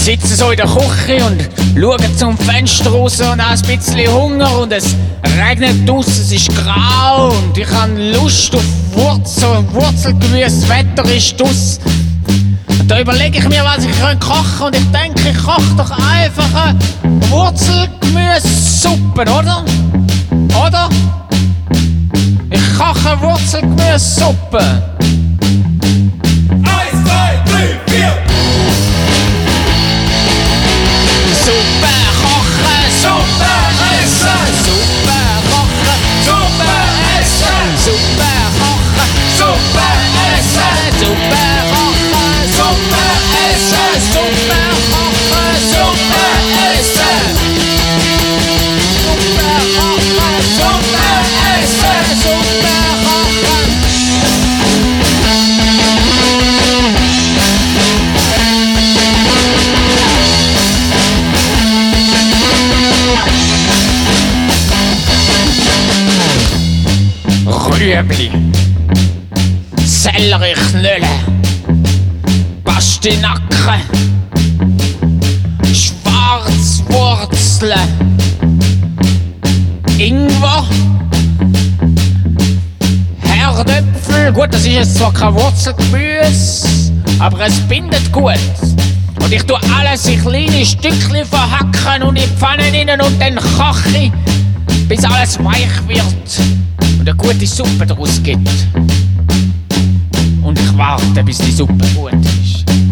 sitze so in der Küche und schaue zum Fenster raus und habe ein bisschen Hunger und es regnet aus, es ist grau und ich habe Lust auf Wurzelgemüse, das Wetter ist aus. Und da überlege ich mir, was ich kochen könnte und ich denke, ich koche doch einfach eine Wurzelgemüsesuppe, oder? Oder? Ich koche eine Wurzelgemüsesuppe. 1, 2, 3, 4. Suppe kochen, Suppe essen, Suppe kochen, Suppe essen, Suppe kochen, Suppe essen, Suppe kochen, Suppe essen, Suppe kochen, Suppe essen, Suppe kochen, Suppe essen, Suppe kochen. Rüebli, Sellerieknölle, Pastinaken, Schwarzwurzeln, Ingwer, Herdöpfel. Gut, das ist jetzt zwar kein Wurzelgemüse, aber es bindet gut. Und ich tue alles in kleine Stückchen verhacken und in die Pfanne rein und dann koche ich, bis alles weich wird und eine gute Suppe daraus gibt. Und ich warte, bis die Suppe gut ist.